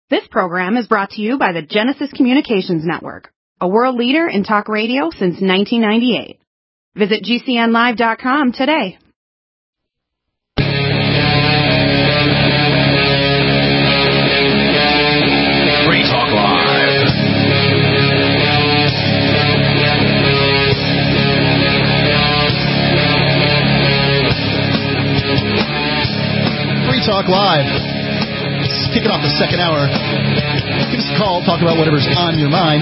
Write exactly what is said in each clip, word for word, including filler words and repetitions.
This program is brought to you by the Genesis Communications Network, a world leader in talk radio since nineteen ninety-eight. Visit G C N live dot com today. Free Talk Live. Free Talk Live. Kicking off the second hour. Give us a call, talk about whatever's on your mind.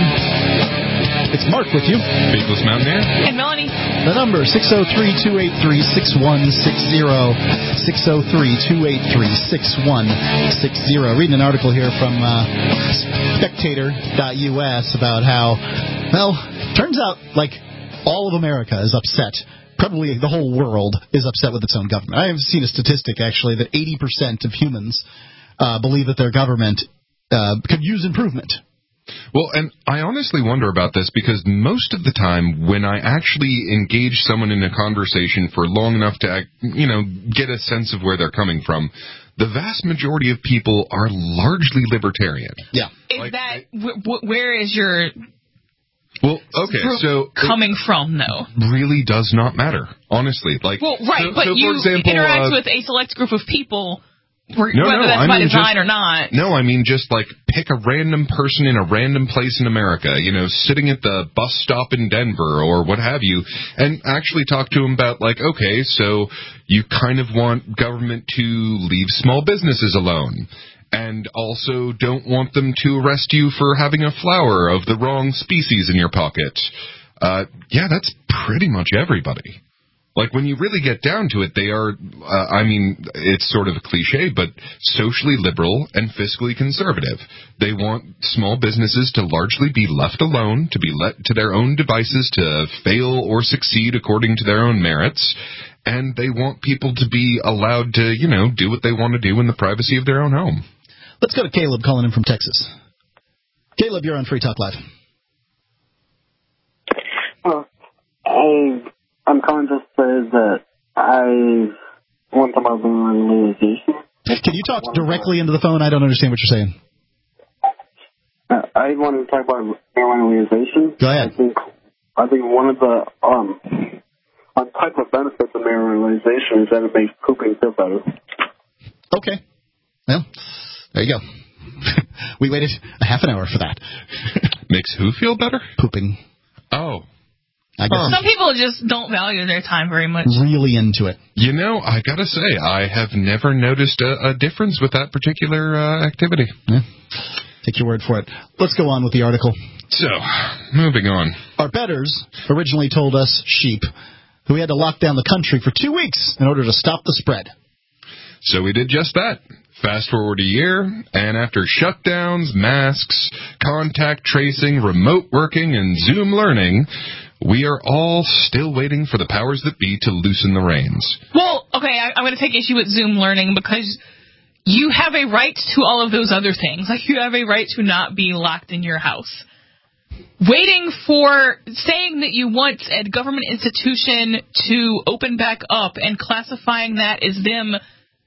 It's Mark with you. Faithless Mountaineer. And Melanie. The number, six oh three, two eight three, six one six oh. six oh three, two eight three, six one six oh. Reading an article here from uh, Spectator dot U S about how, well, turns out, like, all of America is upset. Probably the whole world is upset with its own government. I have seen a statistic, actually, that eighty percent of humans Uh, believe that their government uh, could use improvement. Well, and I honestly wonder about this because most of the time when I actually engage someone in a conversation for long enough to, you know, get a sense of where they're coming from, the vast majority of people are largely libertarian. Yeah. Is like, that, wh- wh- where is your well, okay, so coming from, though? Really does not matter, honestly. Like, well, right, so, but so you for example, interact uh, with a select group of people. No, no, whether no, that's I by mean design just, or not. No, I mean just like pick a random person in a random place in America, you know, sitting at the bus stop in Denver or what have you, and actually talk to them about like, okay, so you kind of want government to leave small businesses alone, and also don't want them to arrest you for having a flower of the wrong species in your pocket. Uh, yeah, that's pretty much everybody. Like, when you really get down to it, they are, uh, I mean, it's sort of a cliche, but socially liberal and fiscally conservative. They want small businesses to largely be left alone, to be let to their own devices, to fail or succeed according to their own merits, and they want people to be allowed to, you know, do what they want to do in the privacy of their own home. Let's go to Caleb calling in from Texas. Caleb, you're on Free Talk Live. Well, I... I'm calling just to say that I want to talk about legalization. Can you talk directly into the phone? I don't understand what you're saying. Uh, I wanted to talk about marijuana legalization. Go ahead. I think, I think one of the um, one type of benefits of marijuana legalization is that it makes pooping feel better. Okay. Well, there you go. We waited a half an hour for that. Makes who feel better? Pooping. Oh. I guess Some people just don't value their time very much. Really into it. You know, I gotta say, I have never noticed a, a difference with that particular uh, activity. Yeah. Take your word for it. Let's go on with the article. So, moving on. Our betters originally told us sheep who we had to lock down the country for two weeks in order to stop the spread. So we did just that. Fast forward a year, and after shutdowns, masks, contact tracing, remote working, and Zoom learning, we are all still waiting for the powers that be to loosen the reins. Well, okay, I, I'm going to take issue with Zoom learning because you have a right to all of those other things. Like, you have a right to not be locked in your house. Waiting for, saying that you want a government institution to open back up and classifying that as them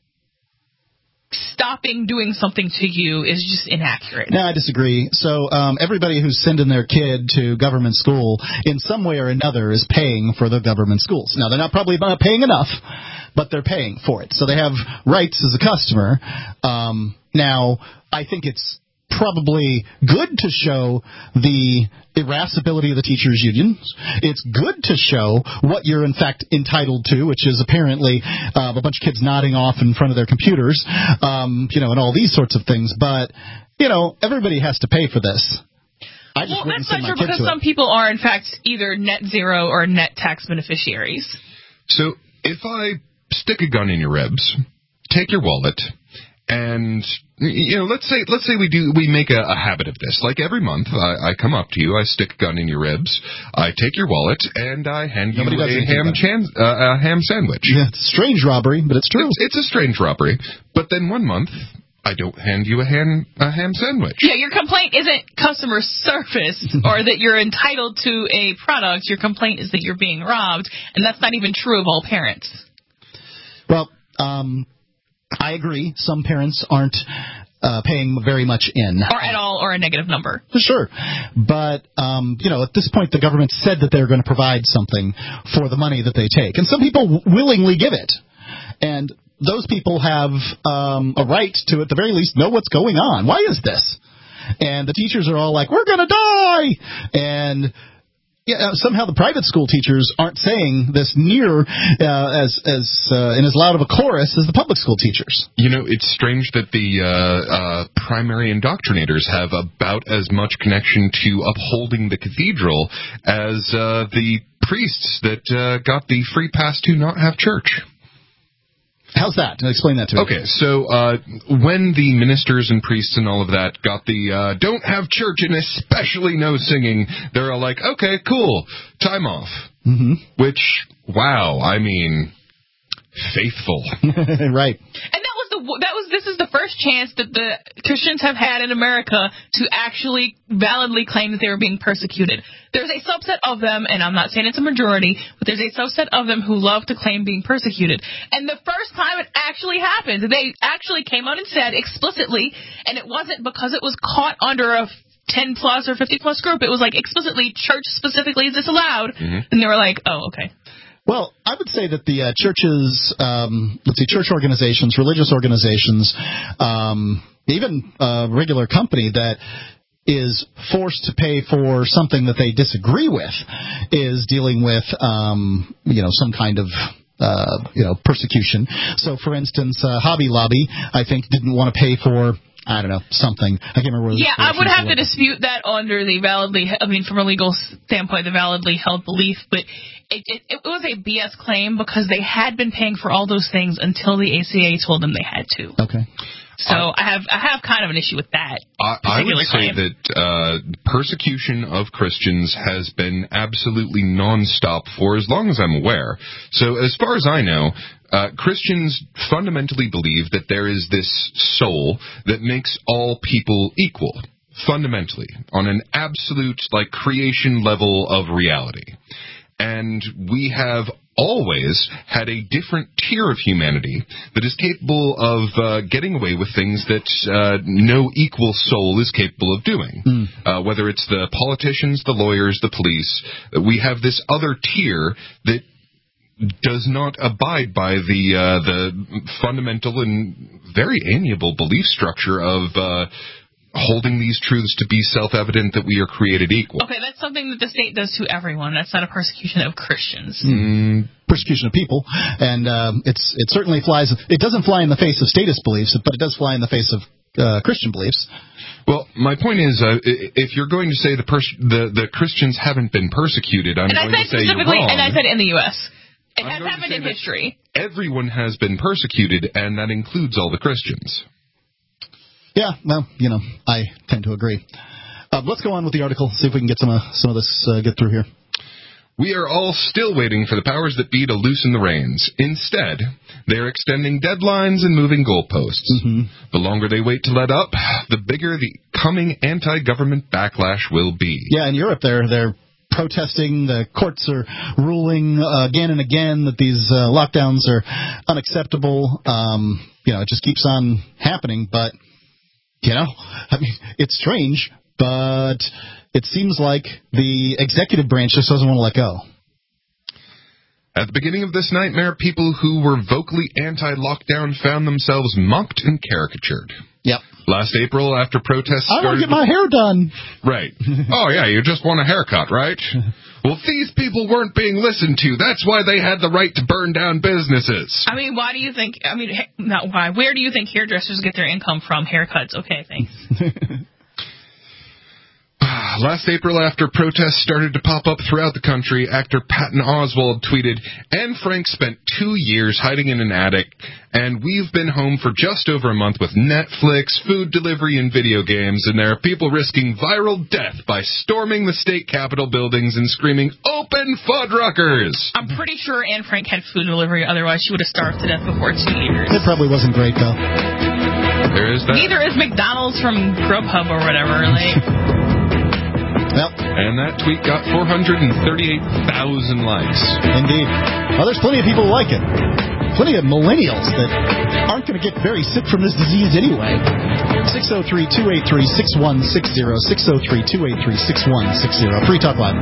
stopping doing something to you is just inaccurate. No, I disagree. So um, everybody who's sending their kid to government school in some way or another is paying for the government schools. Now, they're not probably not paying enough, but they're paying for it. So they have rights as a customer. Um, now, I think it's probably good to show the irascibility of the teachers' unions. It's good to show what you're, in fact, entitled to, which is apparently uh, a bunch of kids nodding off in front of their computers, um, you know, and all these sorts of things. But, you know, everybody has to pay for this. I just well, wouldn't that's send not my true kid because to some it. people are, in fact, either net zero or net tax beneficiaries. So if I stick a gun in your ribs, take your wallet, and, you know, let's say let's say we do we make a, a habit of this. Like every month, I, I come up to you, I stick a gun in your ribs, I take your wallet, and I hand Nobody you does a anything ham about it. chan- uh, a ham sandwich. Yeah, it's a strange robbery, but it's true. It's, it's a strange robbery. But then one month, I don't hand you a ham a ham sandwich. Yeah, your complaint isn't customer service or that you're entitled to a product. Your complaint is that you're being robbed, and that's not even true of all parents. Well, um, I agree. Some parents aren't uh, paying very much in. Or at all, or a negative number. Sure. But, um, you know, at this point, the government said that they're going to provide something for the money that they take. And some people w- willingly give it. And those people have um, a right to, at the very least, know what's going on. Why is this? And the teachers are all like, we're going to die! And yeah, somehow the private school teachers aren't saying this near uh, as as uh, in as loud of a chorus as the public school teachers. You know, it's strange that the uh, uh, primary indoctrinators have about as much connection to upholding the cathedral as uh, the priests that uh, got the free pass to not have church. How's that? Explain that to me. Okay, so uh, when the ministers and priests and all of that got the uh, don't have church and especially no singing, they're all like, okay, cool, time off. Mm-hmm. Which, wow, I mean, faithful. Right. And that was the that was this is the first chance that the Christians have had in America to actually validly claim that they were being persecuted. There's a subset of them, and I'm not saying it's a majority, but there's a subset of them who love to claim being persecuted. And the first time it actually happened, they actually came out and said explicitly, and it wasn't because it was caught under a ten plus or fifty plus group. It was like explicitly, church specifically, is this allowed? Mm-hmm. And they were like, oh, okay. Well, I would say that the uh, churches, um, let's see, church organizations, religious organizations, um, even a regular company that is forced to pay for something that they disagree with is dealing with, um, you know, some kind of, uh, you know, persecution. So, for instance, uh, Hobby Lobby, I think, didn't want to pay for, I don't know, something. I can't remember. Yeah, I would have to dispute that under the validly, I mean, from a legal standpoint, the validly held belief, but it, it, it was a B S claim because they had been paying for all those things until the A C A told them they had to. Okay. So uh, I have I have kind of an issue with that. I, I would claim. say that uh, persecution of Christians has been absolutely nonstop for as long as I'm aware. So as far as I know, uh, Christians fundamentally believe that there is this soul that makes all people equal, fundamentally, on an absolute, like, creation level of reality. And we have always had a different tier of humanity that is capable of uh, getting away with things that uh, no equal soul is capable of doing. Mm. Uh, whether it's the politicians, the lawyers, the police, we have this other tier that does not abide by the uh, the fundamental and very amiable belief structure of uh, holding these truths to be self-evident that we are created equal. Okay, that's something that the state does to everyone. That's not a persecution of Christians. Mm, persecution of people, and um, it's it certainly flies. It doesn't fly in the face of statist beliefs, but it does fly in the face of uh, Christian beliefs. Well, my point is, uh, if you're going to say the, pers- the the Christians haven't been persecuted, I'm and going I said to say you're specifically, wrong. and I said in the U S It I'm has happened in history. Everyone has been persecuted, and that includes all the Christians. Yeah, well, you know, I tend to agree. Uh, let's go on with the article, see if we can get some, uh, some of this uh, get through here. We are all still waiting for the powers that be to loosen the reins. Instead, they're extending deadlines and moving goalposts. Mm-hmm. The longer they wait to let up, the bigger the coming anti-government backlash will be. Yeah, in Europe, they're they're protesting. The courts are ruling uh, again and again that these uh, lockdowns are unacceptable. Um, you know, it just keeps on happening, but... You know, I mean, it's strange, but it seems like the executive branch just doesn't want to let go. At the beginning of this nightmare, people who were vocally anti-lockdown found themselves mocked and caricatured. Yep. Last April, after protests I started... want to get my hair done. Right. Oh, yeah, you just want a haircut, right? Well, these people weren't being listened to. That's why they had the right to burn down businesses. I mean, why do you think... I mean, not why. Where do you think hairdressers get their income from? Haircuts. Okay, thanks. Last April, after protests started to pop up throughout the country, actor Patton Oswalt tweeted, Anne Frank spent two years hiding in an attic, and we've been home for just over a month with Netflix, food delivery, and video games, and there are people risking viral death by storming the state capitol buildings and screaming, Open Fuddruckers! I'm pretty sure Anne Frank had food delivery, otherwise she would have starved to death before two years. It probably wasn't great, though. There is that. Neither is McDonald's from Grubhub or whatever, like... Well, And that tweet got four hundred thirty-eight thousand likes. Indeed. Well, there's plenty of people who like it. Plenty of millennials that aren't going to get very sick from this disease anyway. six oh three, two eight three, six one six zero. six oh three, two eight three, six one six zero. Free Talk Live.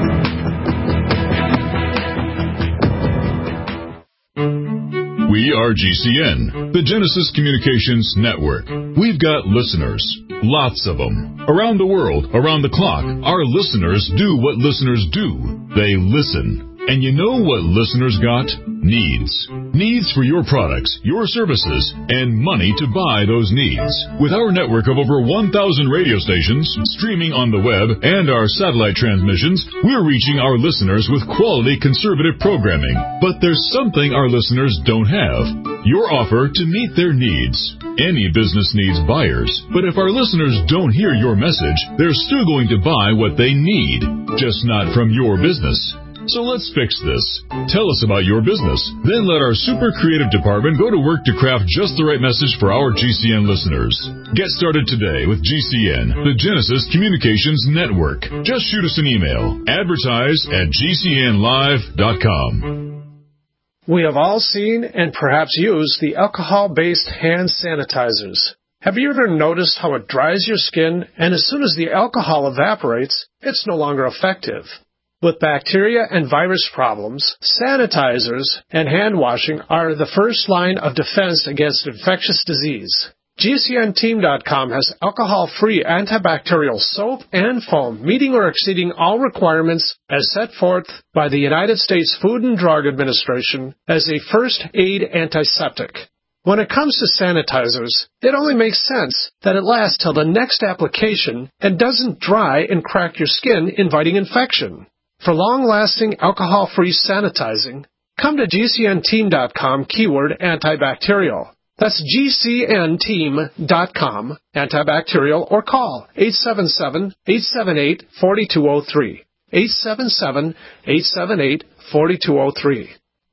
We are G C N, the Genesis Communications Network. We've got listeners, lots of them. Around the world, around the clock, our listeners do what listeners do. They listen. And you know what listeners got? Needs. Needs for your products, your services, and money to buy those needs. With our network of over one thousand radio stations, streaming on the web, and our satellite transmissions, we're reaching our listeners with quality conservative programming. But there's something our listeners don't have. Your offer to meet their needs. Any business needs buyers, but if our listeners don't hear your message, they're still going to buy what they need, just not from your business. So let's fix this. Tell us about your business. Then let our super creative department go to work to craft just the right message for our G C N listeners. Get started today with G C N, the Genesis Communications Network. Just shoot us an email. Advertise at G C N live dot com. We have all seen and perhaps used the alcohol-based hand sanitizers. Have you ever noticed how it dries your skin, and as soon as the alcohol evaporates, it's no longer effective? With bacteria and virus problems, sanitizers and hand washing are the first line of defense against infectious disease. G C N team dot com has alcohol-free antibacterial soap and foam meeting or exceeding all requirements as set forth by the United States Food and Drug Administration as a first aid antiseptic. When it comes to sanitizers, it only makes sense that it lasts till the next application and doesn't dry and crack your skin, inviting infection. For long-lasting alcohol-free sanitizing, come to G C N team dot com keyword antibacterial. That's G C N team dot com antibacterial, or call eight seven seven, eight seven eight, four two zero three. eight seven seven, eight seven eight, four two zero three.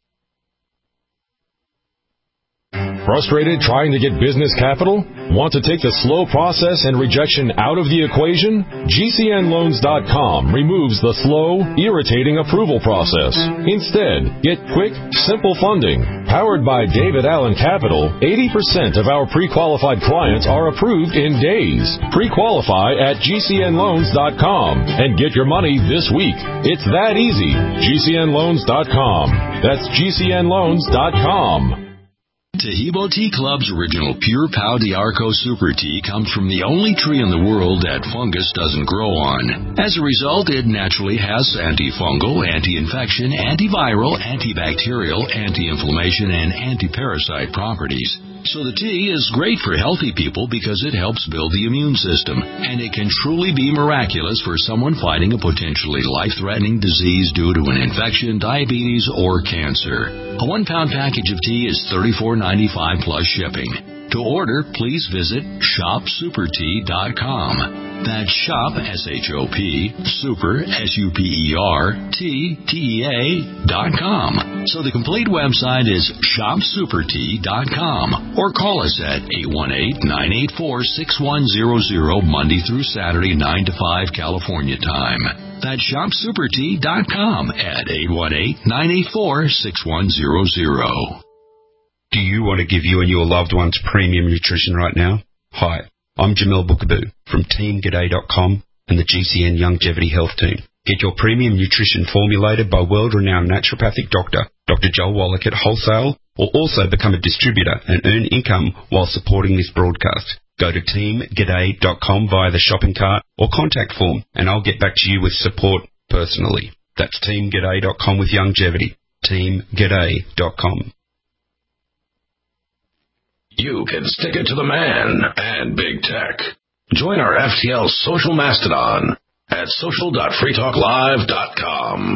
Frustrated trying to get business capital? Want to take the slow process and rejection out of the equation? G C N loans dot com removes the slow, irritating approval process. Instead, get quick, simple funding. Powered by David Allen Capital, eighty percent of our pre-qualified clients are approved in days. Pre-qualify at G C N loans dot com and get your money this week. It's that easy. G C N loans dot com. That's G C N loans dot com. Taheebo Tea Club's original Pure Pau D'Arco Super Tea comes from the only tree in the world that fungus doesn't grow on. As a result, it naturally has antifungal, anti-infection, antiviral, antibacterial, anti-inflammation, and anti-parasite properties. So the tea is great for healthy people because it helps build the immune system, and it can truly be miraculous for someone fighting a potentially life-threatening disease due to an infection, diabetes, or cancer. A one-pound package of tea is thirty-four ninety-five plus shipping. To order, please visit shop super tea dot com. That's shop, S H O P, super, S U P E R, T, T E A, dot com. So the complete website is shop super tea dot com. Or call us at eight one eight, nine eight four, six one zero zero, Monday through Saturday, nine to five, California time. That's shop super tea dot com at eight one eight, nine eight four, six one zero zero. Do you want to give you and your loved ones premium nutrition right now? Hi, I'm Jamil Bookaboo from team g'day dot com and the G C N Longevity Health Team. Get your premium nutrition formulated by world-renowned naturopathic doctor, Doctor Joel Wallach at wholesale, or also become a distributor and earn income while supporting this broadcast. Go to team g'day dot com via the shopping cart or contact form, and I'll get back to you with support personally. That's team g'day dot com with longevity. team g'day dot com. You can stick it to the man and big tech. Join our F T L social mastodon at social dot free talk live dot com.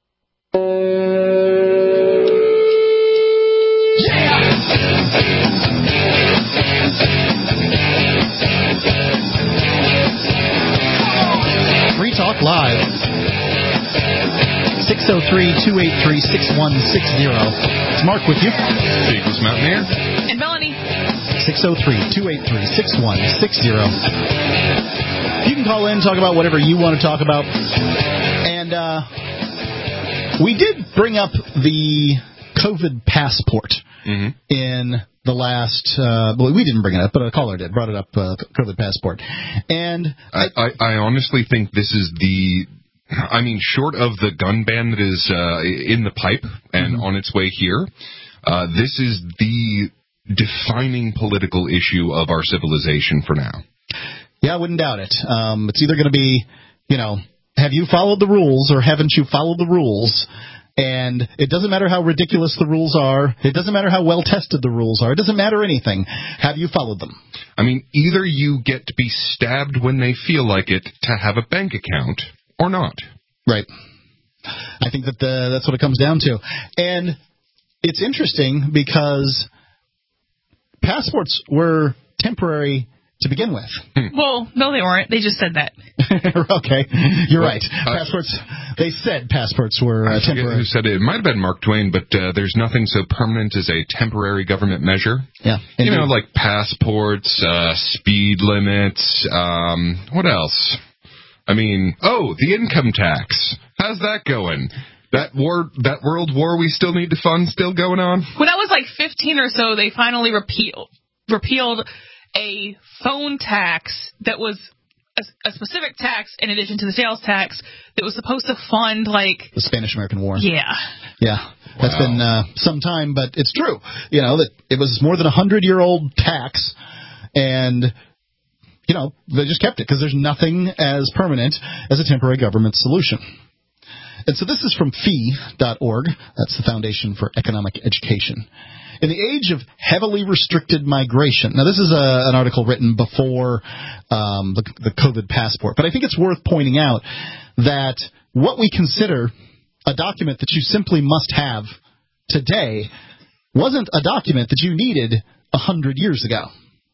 Free Talk Live. six oh three, two eight three, six one six zero. It's Mark with you. Eagles Mountaineer. And Melanie. six oh three, two eight three, six one six zero. You can call in, talk about whatever you want to talk about. And uh, we did bring up the COVID passport mm-hmm. in the last, uh, well, we didn't bring it up, but a caller did, brought it up, uh, COVID passport. And I, I, I honestly think this is the, I mean, short of the gun ban that is uh, in the pipe and mm-hmm. on its way here, uh, this is the defining political issue of our civilization for now. Yeah, I wouldn't doubt it. Um, it's either going to be, you know, have you followed the rules or haven't you followed the rules? And it doesn't matter how ridiculous the rules are. It doesn't matter how well tested the rules are. It doesn't matter anything. Have you followed them? I mean, either you get to be stabbed when they feel like it to have a bank account or not. Right. I think that the, that's what it comes down to. And it's interesting because passports were temporary to begin with. Well, no, they weren't. They just said that. Okay, you're well, right. Passports. Uh, they said passports were uh, I forget temporary. Who said it? It might have been Mark Twain, but uh, there's nothing so permanent as a temporary government measure. Yeah, indeed. You know, like passports, uh, speed limits. Um, what else? I mean, oh, the income tax. How's that going? That war, that world war we still need to fund, still going on? When I was like fifteen or so, they finally repealed repealed a phone tax that was a, a specific tax in addition to the sales tax that was supposed to fund, like... the Spanish-American War. Yeah. Yeah. Wow. That's been uh, some time, but it's true. You know, that it was more than a hundred-year-old tax, and... you know, they just kept it because there's nothing as permanent as a temporary government solution. And so this is from F E E dot org. That's the Foundation for Economic Education. In the age of heavily restricted migration, now this is a, an article written before um, the, the COVID passport, but I think it's worth pointing out that what we consider a document that you simply must have today wasn't a document that you needed a hundred years ago.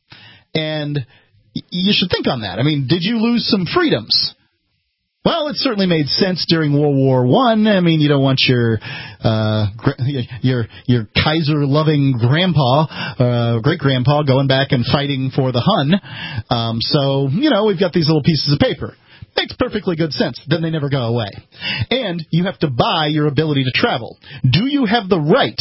And you should think on that. I mean, did you lose some freedoms? Well, it certainly made sense during World War One. I. I mean, you don't want your uh, your your Kaiser-loving grandpa, uh, great-grandpa, going back and fighting for the Hun. Um, so, you know, we've got these little pieces of paper. Makes perfectly good sense. Then they never go away. And you have to buy your ability to travel. Do you have the right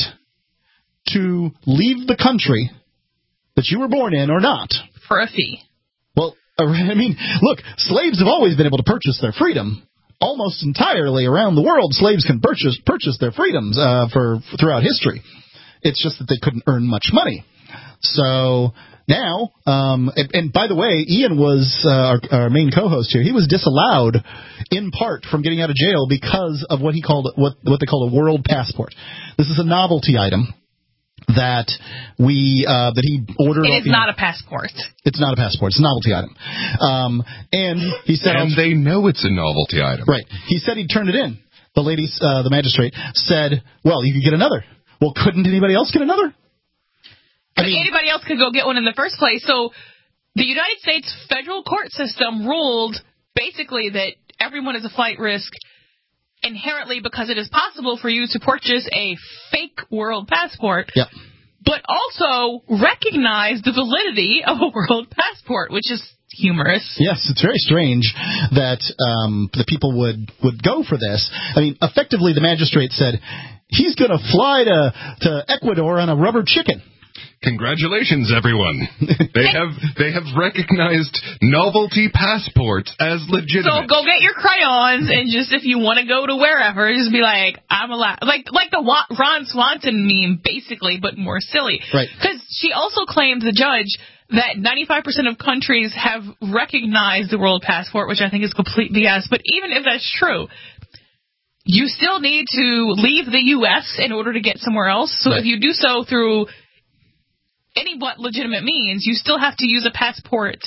to leave the country that you were born in or not? For a fee. Well, I mean, look, slaves have always been able to purchase their freedom. Almost entirely around the world, slaves can purchase purchase their freedoms uh, for, for throughout history. It's just that they couldn't earn much money. So now, um, and, and by the way, Ian was uh, our, our main co-host here. He was disallowed in part from getting out of jail because of what he called what what they call a world passport. This is a novelty item that we uh, that he ordered. It is not a passport. It's not a passport. It's a novelty item. Um, and he said, and they know it's a novelty item, right? He said he'd turn it in. The lady, uh, the magistrate, said, "Well, you could get another." Well, couldn't anybody else get another? I mean, anybody else could go get one in the first place. So the United States federal court system ruled basically that everyone is a flight risk inherently because it is possible for you to purchase a fake world passport, yep. but also recognize the validity of a world passport, which is humorous. Yes, it's very strange that um, the people would, would go for this. I mean, effectively, the magistrate said, he's going to fly to, to Ecuador on a rubber chicken. Congratulations, everyone. They have they have recognized novelty passports as legitimate. So go get your crayons and just, if you want to go to wherever, just be like, I'm allowed. Like like the Ron Swanson meme, basically, but more silly. Right. Because she also claimed, the judge, that ninety-five percent of countries have recognized the world passport, which I think is complete B S. But even if that's true, you still need to leave the U S in order to get somewhere else. So right. if you do so through any what legitimate means, you still have to use a passport.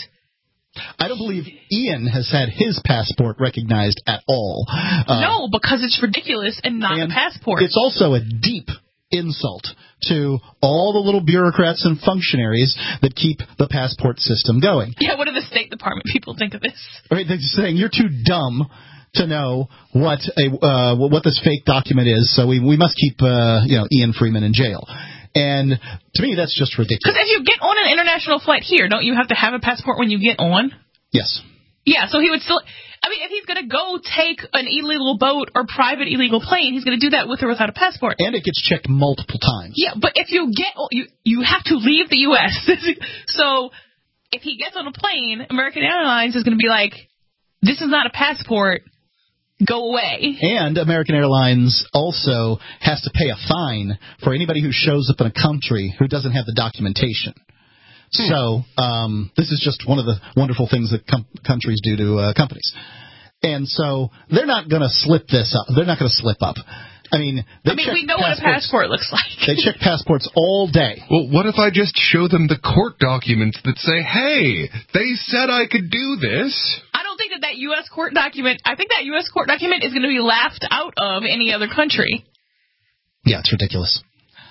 I don't believe Ian has had his passport recognized at all. Uh, no, because it's ridiculous and not and a passport. It's also a deep insult to all the little bureaucrats and functionaries that keep the passport system going. Yeah, what do the State Department people think of this? Right, they're just saying, you're too dumb to know what a uh, what this fake document is, so we we must keep uh, you know Ian Freeman in jail. And to me, that's just ridiculous. Because if you get on an international flight here, don't you have to have a passport when you get on? Yes. Yeah, so he would still... I mean, if he's going to go take an illegal boat or private illegal plane, he's going to do that with or without a passport. And it gets checked multiple times. Yeah, but if you get... You, you have to leave the U S So if he gets on a plane, American Airlines is going to be like, this is not a passport. Go away. And American Airlines also has to pay a fine for anybody who shows up in a country who doesn't have the documentation. Hmm. So um, this is just one of the wonderful things that com- countries do to uh, companies. And so they're not going to slip this up. They're not going to slip up. I mean, they I mean, check we know what a passport looks like. They check passports all day. Well, what if I just show them the court documents that say, hey, they said I could do this? I don't think that that U S court document, I think that U S court document is going to be laughed out of any other country. Yeah, it's ridiculous.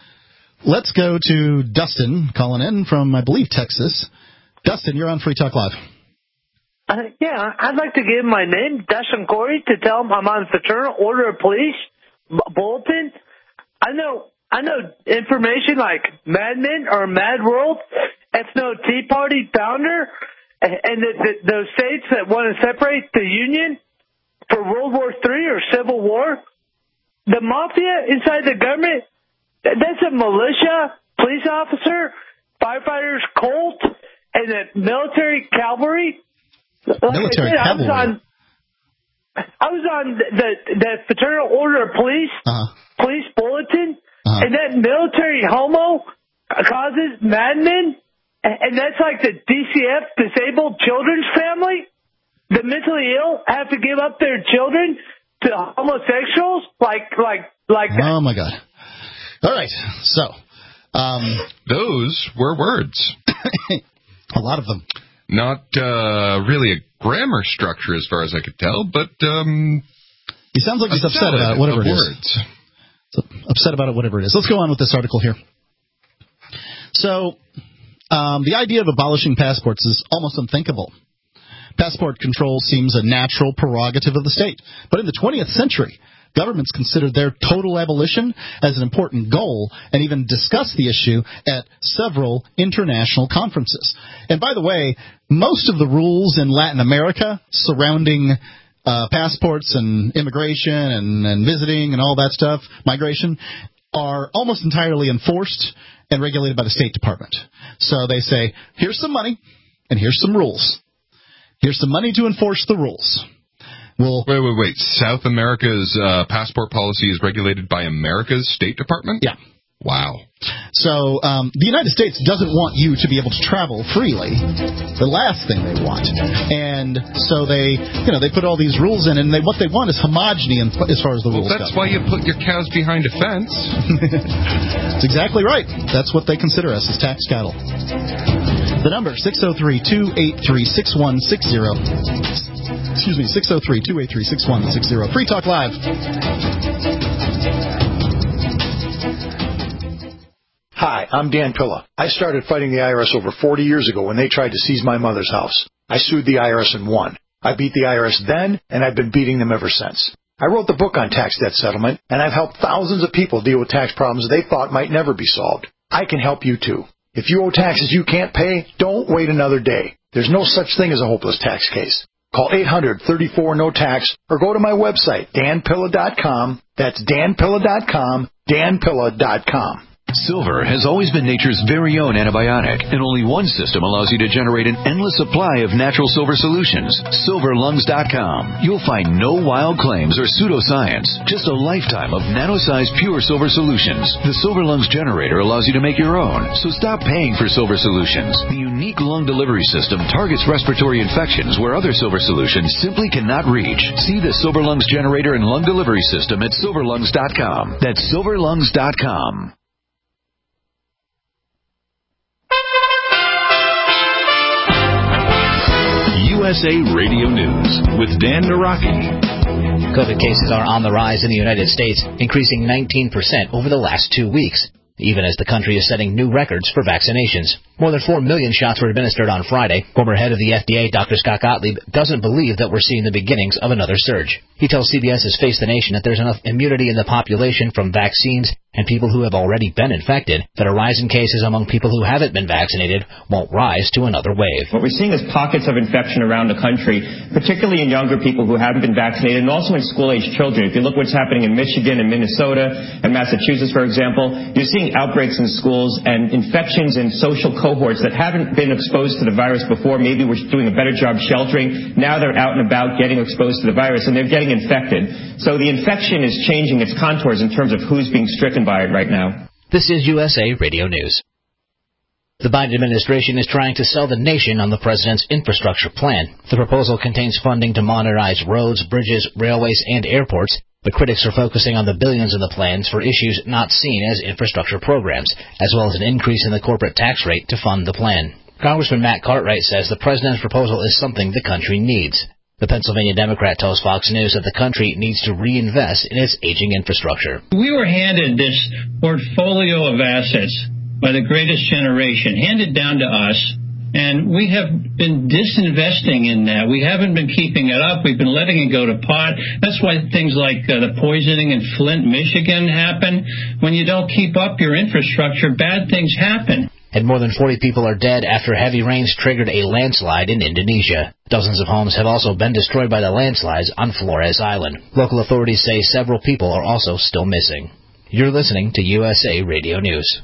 Let's go to Dustin calling in from, I believe, Texas. Dustin, you're on Free Talk Live. Uh, yeah, I'd like to give my name, Dustin Corey, to tell him I'm on Fraternal Order of Police bulletin. I know I know information like Mad Men or Mad World, ethno Tea Party founder, and the, the, those states that want to separate the Union for World War Three or Civil War. The mafia inside the government, that's a militia, police officer, firefighters, cult, and the military cavalry. Like military I said, cavalry. I was on, I was on the the Fraternal Order of Police uh-huh. police bulletin, uh-huh. and that military homo causes madmen, and that's like the D C F, Disabled Children's Family. The mentally ill have to give up their children to homosexuals, like like like that. Oh my God! All right, so um, those were words. A lot of them. Not uh, really a grammar structure as far as I could tell, but um, he sounds like he's upset about it, whatever it is. Words. So, upset about it, whatever it is. Let's go on with this article here. So, um, the idea of abolishing passports is almost unthinkable. Passport control seems a natural prerogative of the state, but in the twentieth century, governments considered their total abolition as an important goal and even discussed the issue at several international conferences. And by the way, most of the rules in Latin America surrounding uh, passports and immigration and, and visiting and all that stuff, migration, are almost entirely enforced and regulated by the State Department. So they say, here's some money and here's some rules. Here's some money to enforce the rules. We'll wait, wait, wait. South America's uh, passport policy is regulated by America's State Department? Yeah. Wow. So um, the United States doesn't want you to be able to travel freely. The last thing they want. And so they, you know, they put all these rules in, and they, what they want is homogeny in, as far as the well, rules go. Well, that's why you put your cows behind a fence. That's exactly right. That's what they consider us, as tax cattle. The number, six oh three, two eight three, six one six zero. Excuse me, six oh three, two eight three, six one six zero. Free Talk Live. Hi, I'm Dan Pilla. I started fighting the I R S over forty years ago when they tried to seize my mother's house. I sued the I R S and won. I beat the I R S then, and I've been beating them ever since. I wrote the book on tax debt settlement, and I've helped thousands of people deal with tax problems they thought might never be solved. I can help you too. If you owe taxes you can't pay, don't wait another day. There's no such thing as a hopeless tax case. Call eight hundred, thirty-four, no tax or go to my website, dan pilla dot com. That's dan pilla dot com, dan pilla dot com. Silver has always been nature's very own antibiotic, and only one system allows you to generate an endless supply of natural silver solutions. silver lungs dot com. You'll find no wild claims or pseudoscience, just a lifetime of nano-sized pure silver solutions. The Silver Lungs generator allows you to make your own, so stop paying for silver solutions. The unique lung delivery system targets respiratory infections where other silver solutions simply cannot reach. See the Silver Lungs generator and lung delivery system at silver lungs dot com. That's silver lungs dot com. U S A Radio News with Dan Naraki. COVID cases are on the rise in the United States, increasing nineteen percent over the last two weeks, even as the country is setting new records for vaccinations. More than four million shots were administered on Friday. Former head of the F D A, Doctor Scott Gottlieb, doesn't believe that we're seeing the beginnings of another surge. He tells C B S's Face the Nation that there's enough immunity in the population from vaccines and people who have already been infected, that a rise in cases among people who haven't been vaccinated won't rise to another wave. What we're seeing is pockets of infection around the country, particularly in younger people who haven't been vaccinated, and also in school-age children. If you look what's happening in Michigan and Minnesota and Massachusetts, for example, you're seeing outbreaks in schools and infections in social cohorts that haven't been exposed to the virus before. Maybe we're doing a better job sheltering. Now they're out and about getting exposed to the virus, and they're getting infected. So the infection is changing its contours in terms of who's being stricken by it right now. This is U S A Radio News. The Biden administration is trying to sell the nation on the president's infrastructure plan. The proposal contains funding to modernize roads, bridges, railways, and airports, but critics are focusing on the billions in the plans for issues not seen as infrastructure programs, as well as an increase in the corporate tax rate to fund the plan. Congressman Matt Cartwright says the president's proposal is something the country needs. The Pennsylvania Democrat tells Fox News that the country needs to reinvest in its aging infrastructure. We were handed this portfolio of assets by the greatest generation, handed down to us, and we have been disinvesting in that. We haven't been keeping it up. We've been letting it go to pot. That's why things like uh, the poisoning in Flint, Michigan happen. When you don't keep up your infrastructure, bad things happen. And more than forty people are dead after heavy rains triggered a landslide in Indonesia. Dozens of homes have also been destroyed by the landslides on Flores Island. Local authorities say several people are also still missing. You're listening to U S A Radio News.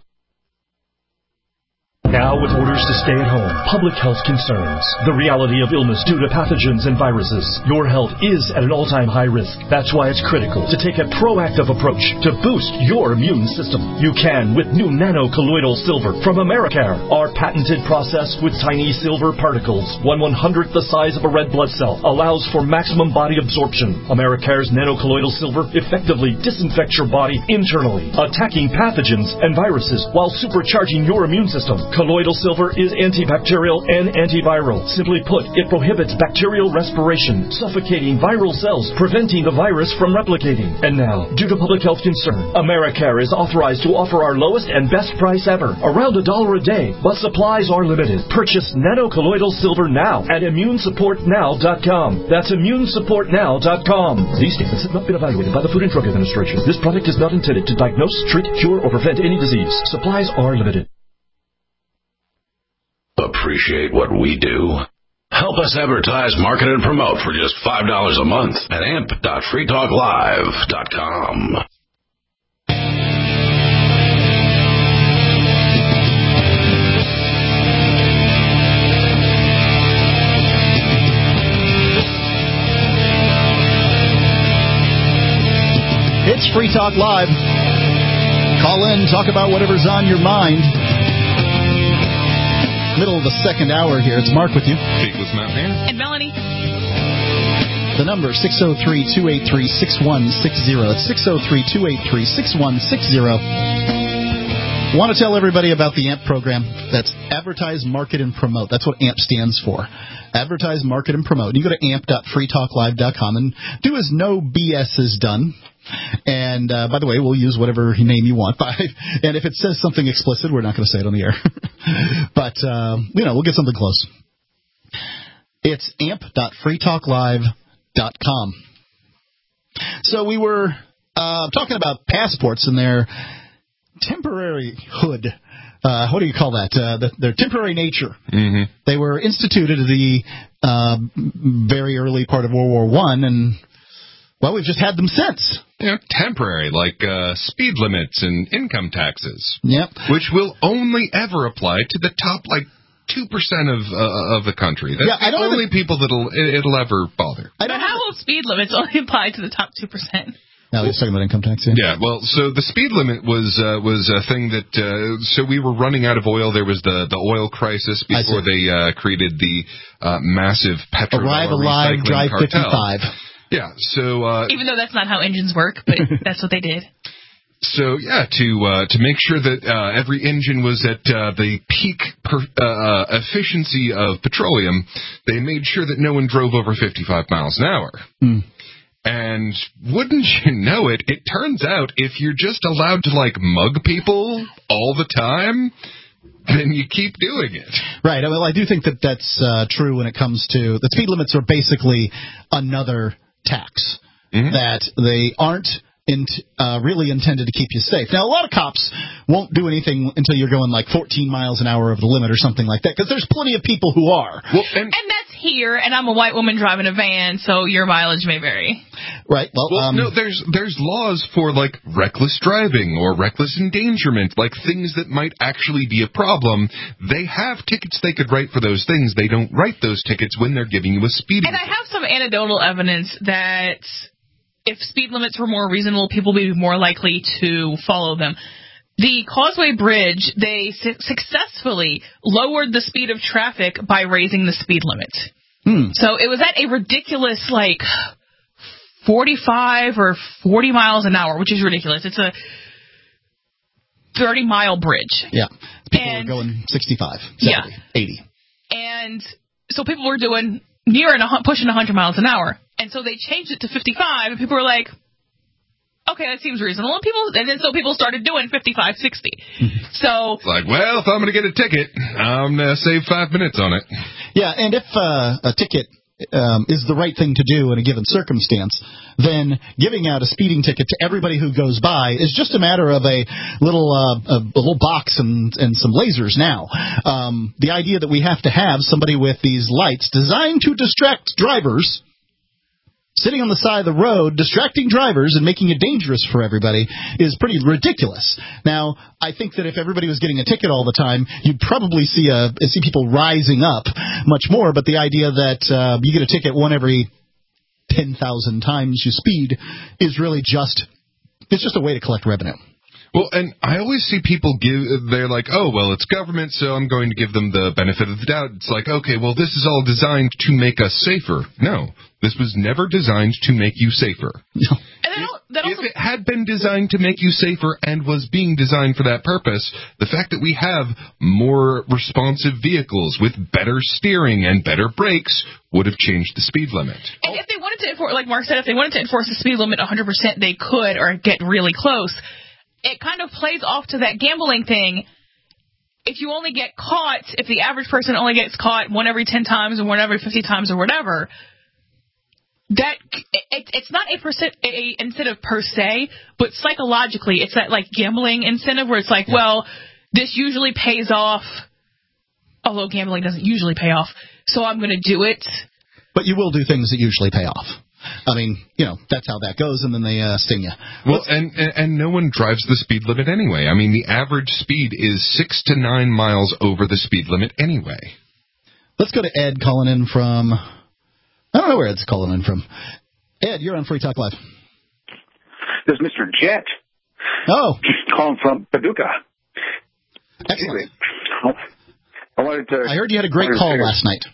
Now with orders to stay at home, public health concerns, the reality of illness due to pathogens and viruses. Your health is at an all-time high risk. That's why it's critical to take a proactive approach to boost your immune system. You can with new nano-colloidal silver from Americare. Our patented process with tiny silver particles, one one-hundredth the size of a red blood cell, allows for maximum body absorption. Americare's nano-colloidal silver effectively disinfects your body internally, attacking pathogens and viruses while supercharging your immune system. Colloidal silver is antibacterial and antiviral. Simply put, it prohibits bacterial respiration, suffocating viral cells, preventing the virus from replicating. And now, due to public health concern, Americare is authorized to offer our lowest and best price ever, around a dollar a day, but supplies are limited. Purchase nano-colloidal silver now at immune support now dot com. That's immune support now dot com. These statements have not been evaluated by the Food and Drug Administration. This product is not intended to diagnose, treat, cure, or prevent any disease. Supplies are limited. Appreciate what we do? Help us advertise, market, and promote for just five dollars a month at amp dot free talk live dot com. It's Free Talk Live. Call in, talk about whatever's on your mind. Middle of the second hour here. It's Mark with you. Speak with Matt here. And Melanie. The number is six oh three, two eight three, six one six zero. It's six oh three, two eight three, six one six zero. Want to tell everybody about the A M P program. That's Advertise, Market, and Promote. That's what A M P stands for. Advertise, Market, and Promote. You go to amp dot free talk live dot com and do as no B S is done. And, uh, by the way, we'll use whatever name you want. And if it says something explicit, we're not going to say it on the air. But, uh, you know, we'll get something close. It's amp dot free talk live dot com. So we were uh, talking about passports and their temporary hood. Uh, what do you call that? Uh, the, their temporary nature. Mm-hmm. They were instituted at the uh, very early part of World War One, and well, we've just had them since. You know, temporary, like uh, speed limits and income taxes. Yep. Which will only ever apply to the top, like, two percent of uh, of the country. That's yeah, I the don't only even, people that'll it, it'll ever bother. I don't but how will speed limits only apply to the top two percent? No, he's talking about income tax. Yeah. yeah, well, so the speed limit was uh, was a thing that uh, so we were running out of oil. There was the, the oil crisis before they uh, created the uh, massive petrol Arrive alive, drive cartel. fifty-five. Yeah, so uh, even though that's not how engines work, but that's what they did. So yeah, to uh, to make sure that uh, every engine was at uh, the peak per, uh, efficiency of petroleum, they made sure that no one drove over fifty-five miles an hour. Mm. And wouldn't you know it, it turns out if you're just allowed to, like, mug people all the time, then you keep doing it. Right. Well, I do think that that's uh, true when it comes to... The speed limits are basically another tax. Mm-hmm. That they aren't in, uh, really intended to keep you safe. Now, a lot of cops won't do anything until you're going like fourteen miles an hour over the limit or something like that, because there's plenty of people who are. Well, and, and that's here, and I'm a white woman driving a van, so your mileage may vary. Right. Well, well um, no, there's there's laws for, like, reckless driving or reckless endangerment, like things that might actually be a problem. They have tickets they could write for those things. They don't write those tickets when they're giving you a speeding And I ticket. have some anecdotal evidence that if speed limits were more reasonable, people would be more likely to follow them. The Causeway Bridge, they su- successfully lowered the speed of traffic by raising the speed limit. Hmm. So it was at a ridiculous, like, forty-five or forty miles an hour, which is ridiculous. It's a thirty-mile bridge. Yeah. People and, are going sixty-five, seventy, yeah. eighty. And so people were doing near and a, pushing one hundred miles an hour. And so they changed it to fifty-five, and people were like, okay, that seems reasonable. And people, and then so people started doing fifty-five, sixty. So It's like, well, if I'm going to get a ticket, I'm going to save five minutes on it. Yeah, and if uh, a ticket um, is the right thing to do in a given circumstance, then giving out a speeding ticket to everybody who goes by is just a matter of a little uh, a, a little box and, and some lasers now. Um, the idea that we have to have somebody with these lights designed to distract drivers sitting on the side of the road, distracting drivers and making it dangerous for everybody is pretty ridiculous. Now, I think that if everybody was getting a ticket all the time, you'd probably see a see people rising up much more. But the idea that uh, you get a ticket one every ten thousand times you speed is really just it's just a way to collect revenue. Well, and I always see people give, they're like, oh, well, it's government, so I'm going to give them the benefit of the doubt. It's like, okay, well, this is all designed to make us safer. No, this was never designed to make you safer. And that, that also, if it had been designed to make you safer and was being designed for that purpose, the fact that we have more responsive vehicles with better steering and better brakes would have changed the speed limit. And if they wanted to enforce, like Mark said, if they wanted to enforce the speed limit one hundred percent, they could, or get really close. It kind of plays off to that gambling thing. If you only get caught, if the average person only gets caught one every ten times or one every fifty times or whatever, that it, it's not a, percent, a incentive per se, but psychologically, it's that like gambling incentive where it's like, yeah. well, this usually pays off, although gambling doesn't usually pay off, so I'm going to do it. But you will do things that usually pay off. I mean, you know, that's how that goes, and then they uh, sting you. Well, and, and and no one drives the speed limit anyway. I mean, the average speed is six to nine miles over the speed limit anyway. Let's go to Ed calling in from, I don't know where Ed's calling in from. Ed, you're on Free Talk Live. This is Mister Jet. Oh. Calling from Paducah. Excellent. I wanted to... I heard you had a great call last night.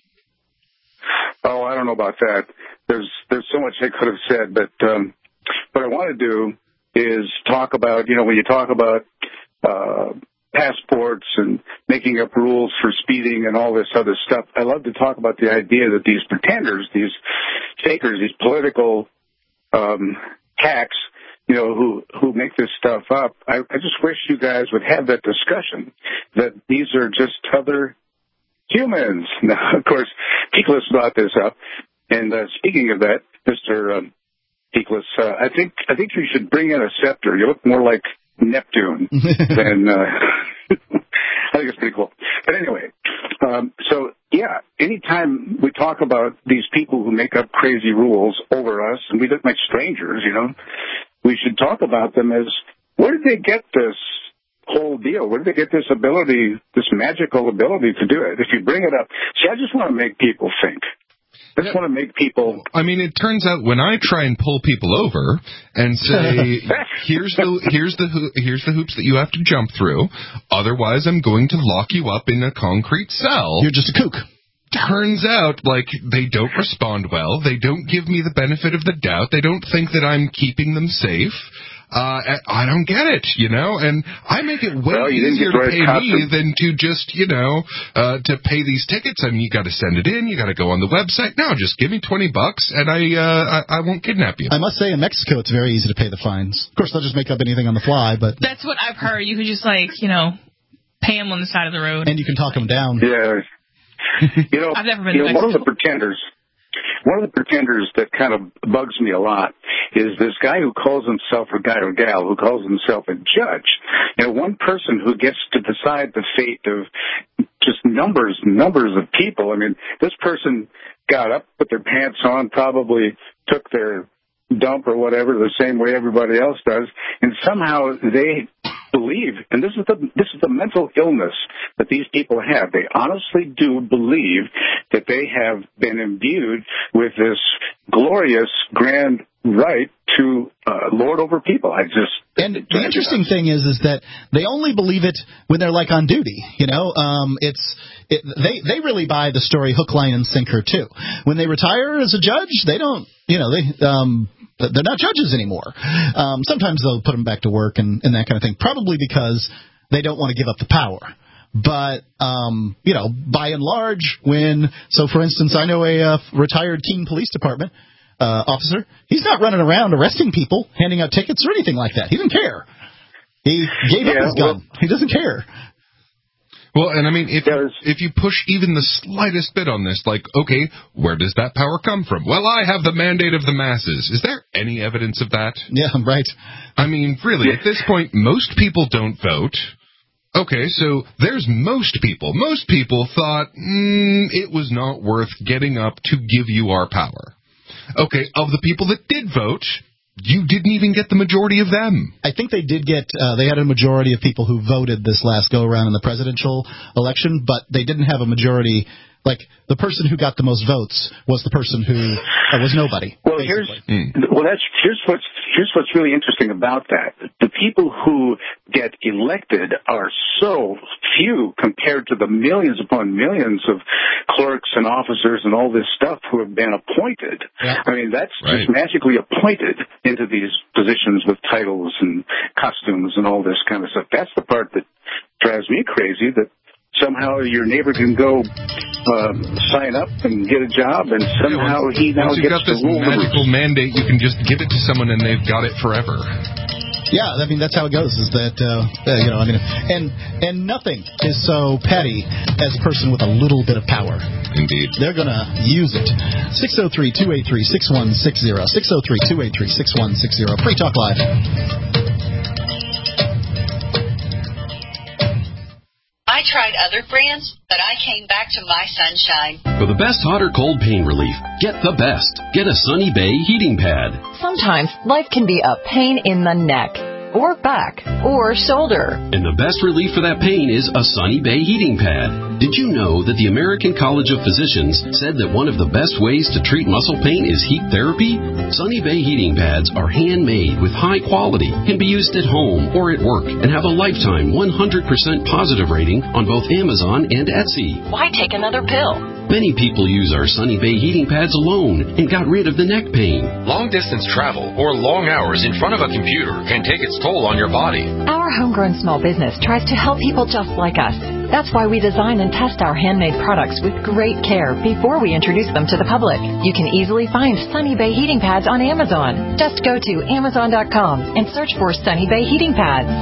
Oh, I don't know about that. There's there's so much I could have said, but um, what I want to do is talk about, you know, when you talk about uh, passports and making up rules for speeding and all this other stuff, I love to talk about the idea that these pretenders, these fakers, these political um, hacks, you know, who, who make this stuff up, I, I just wish you guys would have that discussion, that these are just other humans. Now, of course, Peakless brought this up. And uh, speaking of that, Mister Um, Peakless, uh, I think I think you should bring in a scepter. You look more like Neptune than. Uh, I think it's pretty cool. But anyway, um, so yeah, anytime we talk about these people who make up crazy rules over us, and we look like strangers, you know, we should talk about them as, where did they get this whole deal? Where did they get this ability, this magical ability to do it? If you bring it up, see, I just want to make people think. I just want to make people... I mean, it turns out when I try and pull people over and say, here's the here's the here's the hoops that you have to jump through, otherwise I'm going to lock you up in a concrete cell. You're just a kook. Turns out, like, they don't respond well. They don't give me the benefit of the doubt. They don't think that I'm keeping them safe. Uh, I don't get it, you know, and I make it way well, easier to pay me from... than to just, you know, uh, to pay these tickets. I mean, you got to send it in, you got to go on the website. No, just give me twenty bucks, and I, uh, I, I won't kidnap you. I must say, in Mexico, it's very easy to pay the fines. Of course, they'll just make up anything on the fly, but that's what I've heard. You can just like, you know, pay them on the side of the road, and you can talk them down. Yeah, you know, I've never been you to know, Mexico. one of the pretenders. One of the pretenders that kind of bugs me a lot is this guy who calls himself, or guy or gal, who calls himself a judge. You know, one person who gets to decide the fate of just numbers, numbers of people. I mean, this person got up, put their pants on, probably took their dump or whatever the same way everybody else does, and somehow they believe, and this is the this is the mental illness that these people have. They honestly do believe that they have been imbued with this glorious, grand right to uh, lord over people. I just and the interesting thing is, is that they only believe it when they're like on duty. You know, um, it's it, they they really buy the story hook, line, and sinker too. When they retire as a judge, they don't. You know, they um, they're not judges anymore. Um, sometimes they'll put them back to work and, and that kind of thing, probably because they don't want to give up the power. But, um, you know, by and large, when, so for instance, I know a uh, retired Keene Police Department uh, officer. He's not running around arresting people, handing out tickets or anything like that. He doesn't care. He gave yeah, up his gun. Well, he doesn't care. Well, and I mean, if if you push even the slightest bit on this, like, okay, where does that power come from? Well, I have the mandate of the masses. Is there any evidence of that? Yeah, right. I mean, really, at this point, most people don't vote. Okay, so there's most people. Most people thought, mm, it was not worth getting up to give you our power. Okay, of the people that did vote, you didn't even get the majority of them. I think they did get, uh, they had a majority of people who voted this last go-around in the presidential election, but they didn't have a majority. Like, the person who got the most votes was the person who uh, was nobody. Well, here's mm. well, that's here's what's here's what's really interesting about that. The people who get elected are so few compared to the millions upon millions of clerks and officers and all this stuff who have been appointed. Yeah. I mean, that's right. just magically appointed into these positions with titles and costumes and all this kind of stuff. That's the part that drives me crazy, that somehow your neighbor can go uh, sign up and get a job, and somehow yeah, he now once gets you've got this to rule magical mandate, you can just give it to someone and they've got it forever. Yeah, I mean, that's how it goes, is that, uh, uh, you know, I mean, and and nothing is so petty as a person with a little bit of power. Indeed. They're going to use it. six oh three, two eight three, six one six oh, six oh three, two eight three, six one six oh, Free Talk Live. I tried other brands, but I came back to My Sunshine. For the best hot or cold pain relief, get the best. Get a Sunny Bay heating pad. Sometimes life can be a pain in the neck, or back, or shoulder. And the best relief for that pain is a Sunny Bay heating pad. Did you know that the American College of Physicians said that one of the best ways to treat muscle pain is heat therapy? Sunny Bay heating pads are handmade with high quality, can be used at home or at work, and have a lifetime one hundred percent positive rating on both Amazon and Etsy. Why take another pill? Many people use our Sunny Bay heating pads alone and got rid of the neck pain. Long-distance travel or long hours in front of a computer can take its toll on your body. Our homegrown small business tries to help people just like us. That's why we design and test our handmade products with great care before we introduce them to the public. You can easily find Sunny Bay heating pads on Amazon. Just go to amazon dot com and search for Sunny Bay heating pads.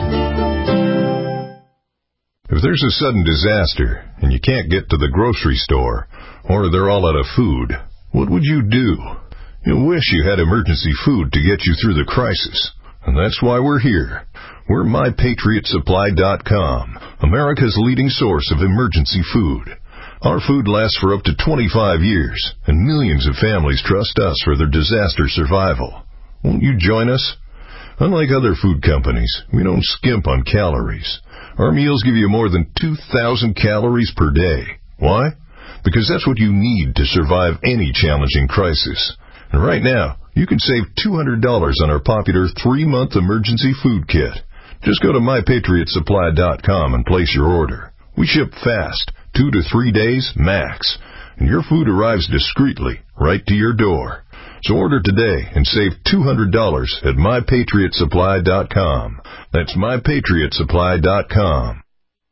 If there's a sudden disaster and you can't get to the grocery store, or they're all out of food, what would you do? You wish you had emergency food to get you through the crisis. And that's why we're here. We're my patriot supply dot com, America's leading source of emergency food. Our food lasts for up to twenty-five years, and millions of families trust us for their disaster survival. Won't you join us? Unlike other food companies, we don't skimp on calories. Our meals give you more than two thousand calories per day. Why? Because that's what you need to survive any challenging crisis. And right now, you can save two hundred dollars on our popular three-month emergency food kit. Just go to my patriot supply dot com and place your order. We ship fast, two to three days max, and your food arrives discreetly right to your door. So order today and save two hundred dollars at my patriot supply dot com. That's my patriot supply dot com.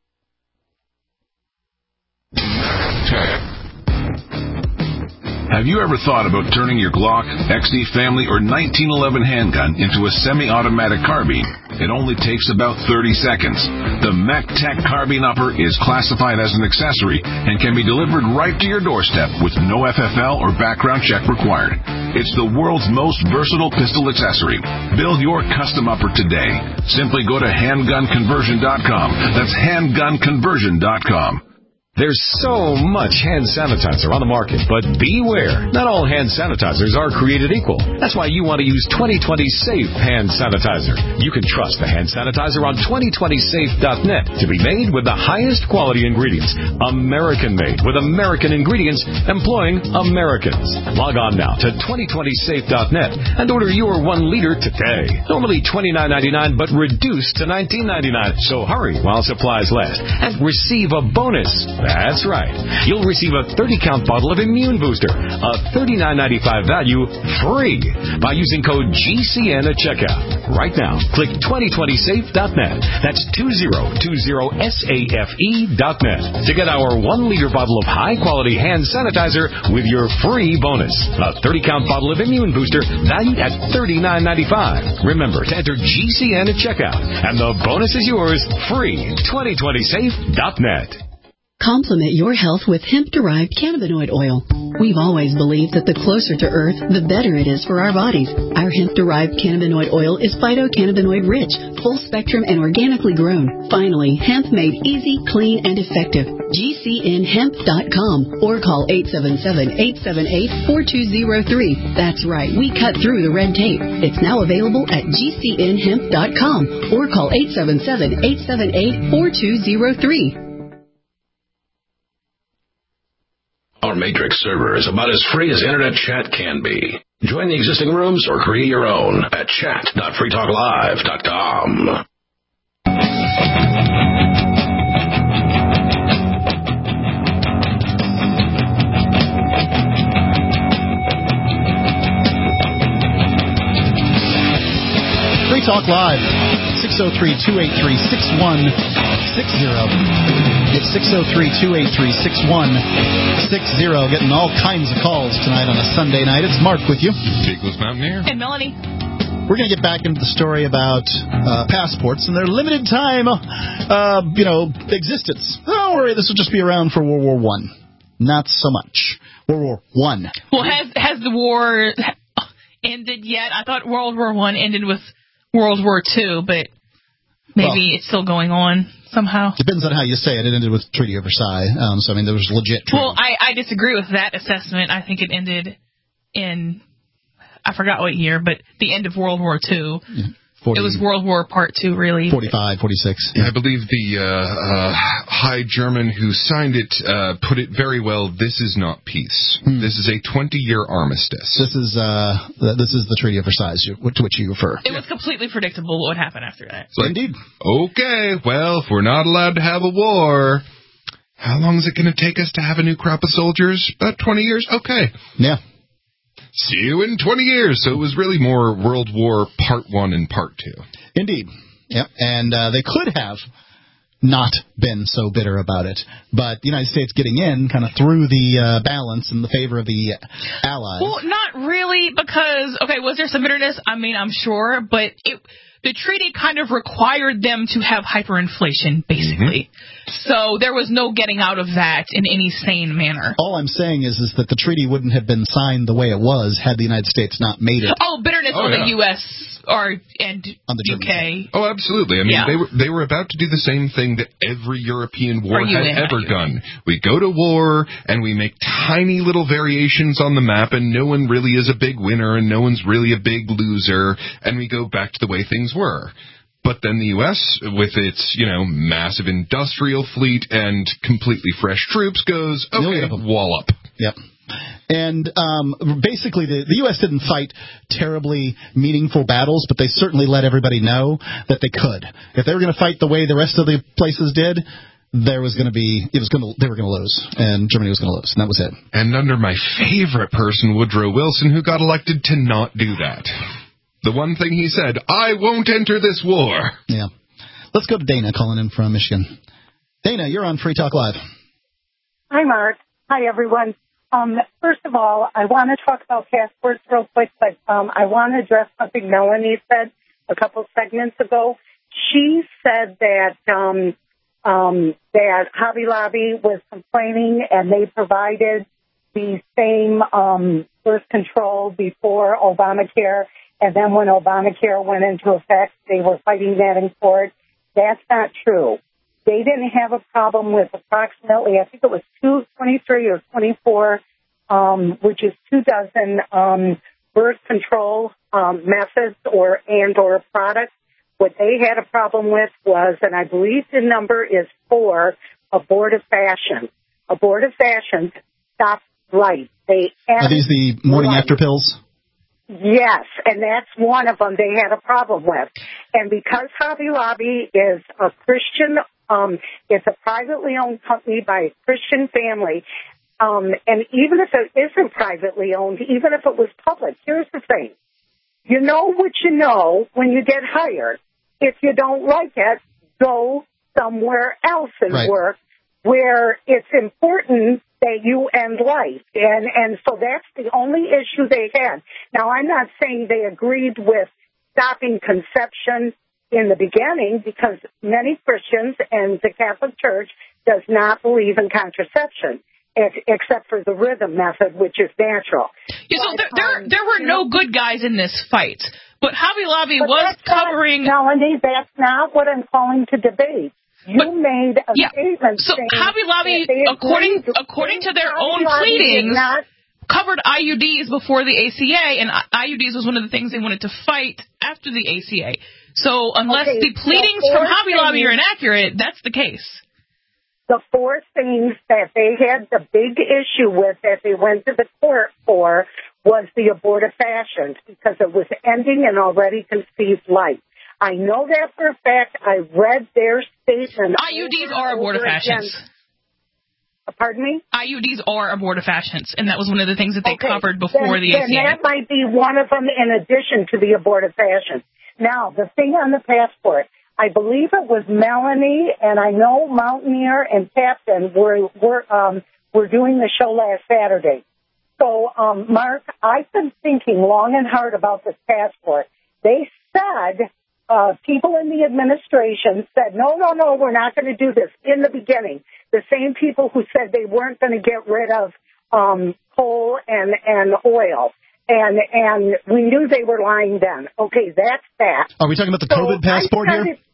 Have you ever thought about turning your Glock, X D Family, or nineteen eleven handgun into a semi-automatic carbine? It only takes about thirty seconds. The MacTech Carbine Upper is classified as an accessory and can be delivered right to your doorstep with no F F L or background check required. It's the world's most versatile pistol accessory. Build your custom upper today. Simply go to handgun conversion dot com. That's handgun conversion dot com. There's so much hand sanitizer on the market, but beware. Not all hand sanitizers are created equal. That's why you want to use twenty twenty Safe Hand Sanitizer. You can trust the hand sanitizer on twenty twenty safe dot net to be made with the highest quality ingredients. American-made with American ingredients employing Americans. Log on now to twenty twenty safe dot net and order your one liter today. Normally twenty-nine ninety-nine, but reduced to nineteen ninety-nine. So hurry while supplies last and receive a bonus. That's right. You'll receive a thirty count bottle of Immune Booster, a thirty-nine ninety-five value, free by using code G C N at checkout. Right now, click twenty twenty safe dot net. That's two zero two zero safe dot net to get our one liter bottle of high-quality hand sanitizer with your free bonus. A thirty count bottle of Immune Booster valued at thirty-nine ninety-five. Remember to enter G C N at checkout, and the bonus is yours free. twenty twenty safe dot net. Complement your health with hemp-derived cannabinoid oil. We've always believed that the closer to Earth, the better it is for our bodies. Our hemp-derived cannabinoid oil is phytocannabinoid-rich, full-spectrum, and organically grown. Finally, hemp made easy, clean, and effective. G C N hemp dot com or call eight seven seven, eight seven eight, four two zero three. That's right, we cut through the red tape. It's now available at G C N hemp dot com or call eight seven seven, eight seven eight, four two zero three. Our Matrix server is about as free as internet chat can be. Join the existing rooms or create your own at chat dot free talk live dot com. Free Talk Live, six oh three, two eight three, six one six zero. It's six oh three, two eight three, six one six zero. Getting all kinds of calls tonight on a Sunday night. It's Mark with you. Eagles Mountaineer. And Melanie. We're going to get back into the story about uh, passports and their limited time, uh, you know, existence. Don't worry, this will just be around for World War One. Not so much. World War One. Well, has has the war ended yet? I thought World War One ended with World War Two, but maybe well, it's still going on somehow. Depends on how you say it. It ended with Treaty of Versailles. Um, so, I mean, there was legit treaty. Well, I, I disagree with that assessment. I think it ended in, I forgot what year, but the end of World War Two. Yeah. forty, it was World War Part Two, really. forty-five, forty-six. Yeah, I believe the uh, uh, High German who signed it uh, put it very well. This is not peace. Hmm. This is a twenty-year armistice. This is uh, this is the Treaty of Versailles to which you refer. It was completely predictable what would happen after that. So Indeed. Okay, well, if we're not allowed to have a war, how long is it going to take us to have a new crop of soldiers? About twenty years? Okay. Yeah. See you in twenty years. So it was really more World War Part One and Part Two. Indeed. Yep. And uh, they could have not been so bitter about it, but the United States getting in kind of threw the uh, balance in the favor of the Allies. Well, not really, because okay, was there some bitterness? I mean, I'm sure, but it. The treaty kind of required them to have hyperinflation, basically. Mm-hmm. So there was no getting out of that in any sane manner. All I'm saying is, is that the treaty wouldn't have been signed the way it was had the United States not made it. Oh, bitterness oh, on yeah. the U S or and on the U K. Side. Oh, absolutely. I mean, yeah. they were they were about to do the same thing that every European war had in, ever done. We go to war and we make tiny little variations on the map, and no one really is a big winner, and no one's really a big loser, and we go back to the way things were. But then the U S, with its, you know, massive industrial fleet and completely fresh troops, goes, okay, wallop. Yep. And um, basically, the, the U S didn't fight terribly meaningful battles, but they certainly let everybody know that they could. If they were going to fight the way the rest of the places did, there was going to be, it was going to, they were going to lose, and Germany was going to lose, and that was it. And under my favorite person, Woodrow Wilson, who got elected to not do that. The one thing he said, I won't enter this war. Yeah. Let's go to Dana calling in from Michigan. Dana, you're on Free Talk Live. Hi, Mark. Hi, everyone. Um, first of all, I want to talk about passports real quick, but um, I want to address something Melanie said a couple segments ago. She said that um, um, that Hobby Lobby was complaining and they provided the same um, birth control before Obamacare, and then when Obamacare went into effect, they were fighting that in court. That's not true. They didn't have a problem with approximately, I think it was two, twenty-three or twenty-four, um, which is two dozen um, birth control um, methods or and or products. What they had a problem with was, and I believe the number is four, abortifacient. Abortifacient stop life. They Are these the morning life. after pills? Yes, and that's one of them they had a problem with. And because Hobby Lobby is a Christian, um, it's a privately owned company by a Christian family, um, and even if it isn't privately owned, even if it was public, here's the thing. You know what you know when you get hired. If you don't like it, go somewhere else and right. work where it's important that you end life. And, and so that's the only issue they had. Now, I'm not saying they agreed with stopping conception in the beginning because many Christians and the Catholic Church does not believe in contraception, except for the rhythm method, which is natural. Yeah, so there, there, there were no good guys in this fight. But Hobby Lobby but was covering... Not, Melanie, that's not what I'm calling to debate. You but, made a yeah, statement so saying... Hobby Lobby, according, according to their Hobby own pleadings, not, covered I U Ds before the A C A, and I U Ds was one of the things they wanted to fight after the A C A. So unless okay, the pleadings from Hobby Lobby are inaccurate, that's the case. The four things that they had the big issue with that they went to the court for was the abortifacient because it was ending an already conceived life. I know that for a fact. I read their statement. I U Ds are abortifacients. Pardon me? I U Ds are abortifacients, and that was one of the things that they okay. covered before then, the A C A. Then that might be one of them in addition to the abortifacient. Now, the thing on the passport, I believe it was Melanie, and I know Mountaineer and Captain were were um, were doing the show last Saturday. So, um, Mark, I've been thinking long and hard about this passport. They said, uh, people in the administration said, no, no, no, we're not going to do this in the beginning. The same people who said they weren't going to get rid of um, coal and, and oil. And and we knew they were lying then. Okay, that's that. Are we talking about the so COVID passport started, here?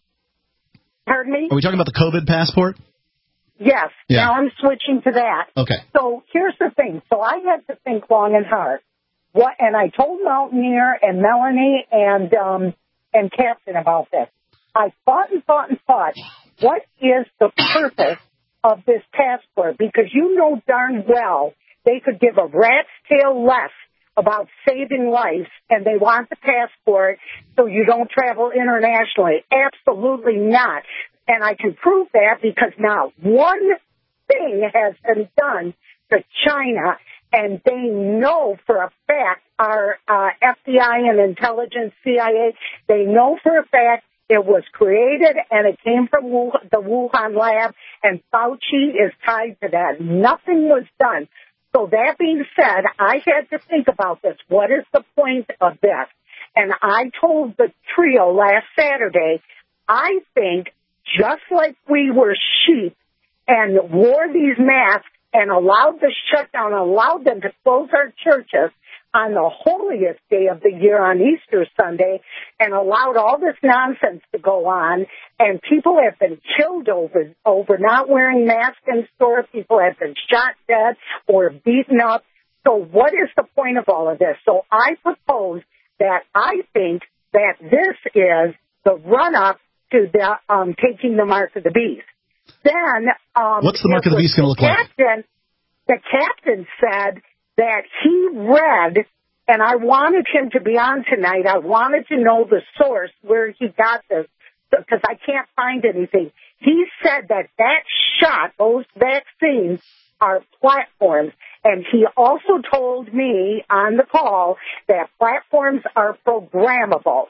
Pardon me? Are we talking about the COVID passport? Yes. Yeah. Now I'm switching to that. Okay. So here's the thing. So I had to think long and hard. What? And I told Mountaineer and Melanie and um, and Captain about this. I thought and thought and thought. What is the purpose of this passport? Because you know darn well they could give a rat's tail less about saving lives, and they want the passport so you don't travel internationally. Absolutely not. And I can prove that because now one thing has been done to China, and they know for a fact, our uh, F B I and intelligence, C I A, they know for a fact it was created and it came from Wuhan, the Wuhan lab, and Fauci is tied to that. Nothing was done. So that being said, I had to think about this. What is the point of this? And I told the trio last Saturday, I think just like we were sheep and wore these masks and allowed the shutdown, allowed them to close our churches on the holiest day of the year on Easter Sunday and allowed all this nonsense to go on, and people have been killed over over not wearing masks in store. People have been shot dead or beaten up. So what is the point of all of this? So I propose that I think that this is the run-up to the um, taking the mark of the beast. Then um, what's the mark of the beast going to look captain, like? The captain said that he read, and I wanted him to be on tonight. I wanted to know the source where he got this, because I can't find anything. He said that that shot, those vaccines, are platforms. And he also told me on the call that platforms are programmable.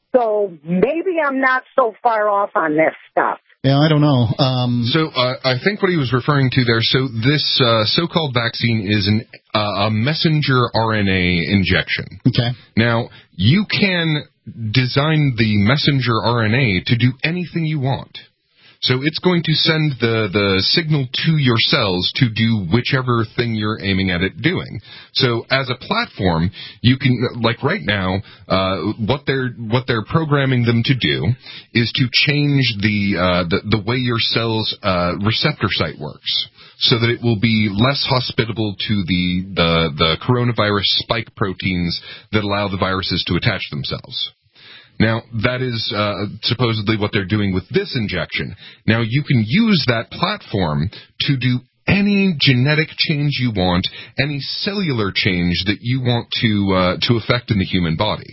So maybe I'm not so far off on this stuff. Yeah, I don't know. Um, so uh, I think what he was referring to there, so this uh, so-called vaccine is an, uh, a messenger R N A injection. Okay. Now, you can design the messenger R N A to do anything you want. So it's going to send the, the signal to your cells to do whichever thing you're aiming at it doing. So as a platform, you can, like right now, uh, what they're what they're programming them to do is to change the uh, the, the way your cell's uh, receptor site works, so that it will be less hospitable to the, the, the coronavirus spike proteins that allow the viruses to attach themselves. Now, that is uh, supposedly what they're doing with this injection. Now, you can use that platform to do any genetic change you want, any cellular change that you want to uh, to affect in the human body.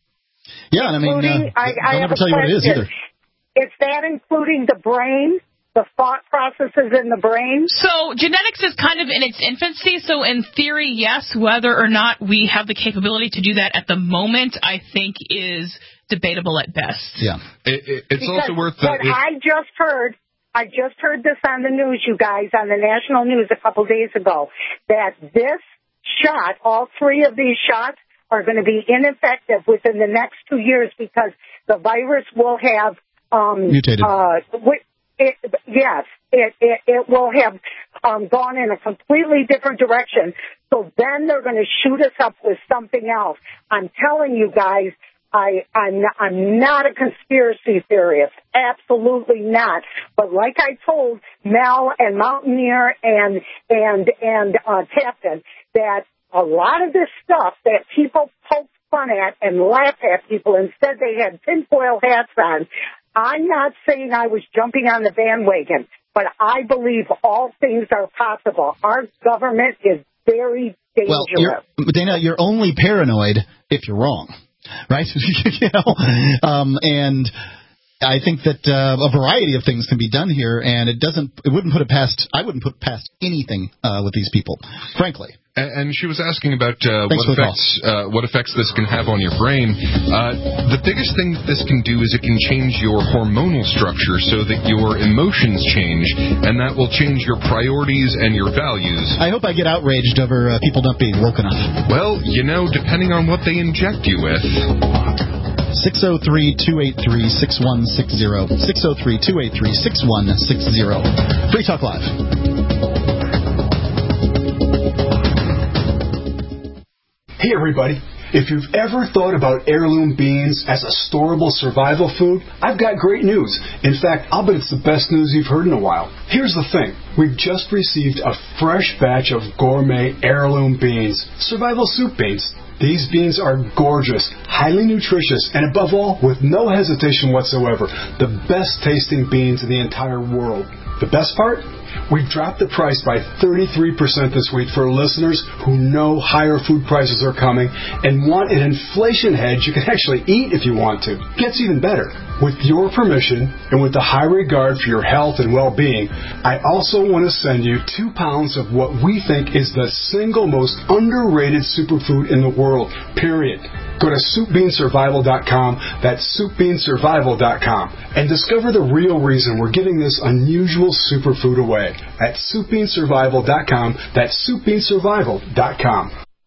Yeah, and I mean, uh, I, I they'll have never a tell you what it is question. either. Is that including the brain? The thought processes in the brain? So genetics is kind of in its infancy, so in theory, yes. Whether or not we have the capability to do that at the moment, I think is debatable at best. Yeah. It, it, it's because also worth... What it, I just heard, I just heard this on the news, you guys, on the national news a couple days ago, that this shot, all three of these shots, are going to be ineffective within the next two years because the virus will have... Um, Mutated. Uh, It, yes, it, it, it will have um, gone in a completely different direction. So then they're going to shoot us up with something else. I'm telling you guys, I, I'm, not, I'm not a conspiracy theorist. Absolutely not. But like I told Mel and Mountaineer and and and uh, Captain, that a lot of this stuff that people poke fun at and laugh at people and said they had tinfoil hats on, I'm not saying I was jumping on the bandwagon, but I believe all things are possible. Our government is very dangerous. Well, you're, Dana, you're only paranoid if you're wrong, right? you know, um, and I think that uh, a variety of things can be done here, and it doesn't. It wouldn't put it past. I wouldn't put past anything uh, with these people, frankly. And she was asking about uh, what effects uh, what effects this can have on your brain. Uh, the biggest thing that this can do is it can change your hormonal structure so that your emotions change, and that will change your priorities and your values. I hope I get outraged over uh, people not being woken up. Well, you know, depending on what they inject you with. six oh three, two eight three, six one six zero. six oh three, two eight three, six one six zero. Free Talk Live. Hey everybody, if you've ever thought about heirloom beans as a storable survival food, I've got great news. In fact, I'll bet it's the best news you've heard in a while. Here's the thing. We've just received a fresh batch of gourmet heirloom beans, survival soup beans. These beans are gorgeous, highly nutritious, and above all, with no hesitation whatsoever, the best tasting beans in the entire world. The best part? We've dropped the price by thirty-three percent this week for listeners who know higher food prices are coming and want an inflation hedge you can actually eat if you want to. Gets even better. With your permission and with the high regard for your health and well-being, I also want to send you two pounds of what we think is the single most underrated superfood in the world, period. Go to soup bean survival dot com, that's soup bean survival dot com, and discover the real reason we're giving this unusual superfood away at soup bean survival dot com, that's soup bean survival dot com.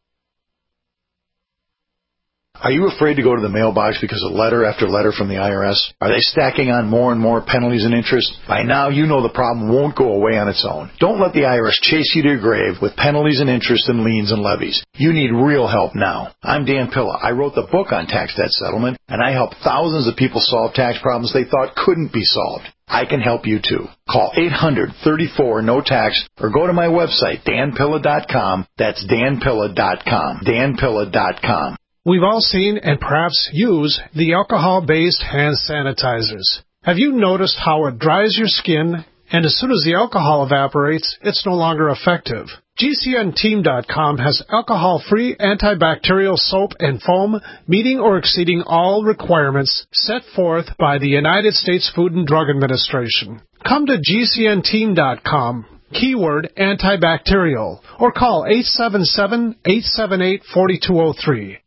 Are you afraid to go to the mailbox because of letter after letter from the I R S? Are they stacking on more and more penalties and interest? By now, you know the problem won't go away on its own. Don't let the I R S chase you to your grave with penalties and interest and liens and levies. You need real help now. I'm Dan Pilla. I wrote the book on tax debt settlement, and I help thousands of people solve tax problems they thought couldn't be solved. I can help you too. Call eight hundred, thirty-four, no tax or go to my website, dan pilla dot com. That's dan pilla dot com. dan pilla dot com. We've all seen and perhaps use the alcohol-based hand sanitizers. Have you noticed how it dries your skin, and as soon as the alcohol evaporates, it's no longer effective? G C N team dot com has alcohol-free antibacterial soap and foam meeting or exceeding all requirements set forth by the United States Food and Drug Administration. Come to G C N team dot com. Keyword antibacterial, or call eight seven seven, eight seven eight, four two zero three.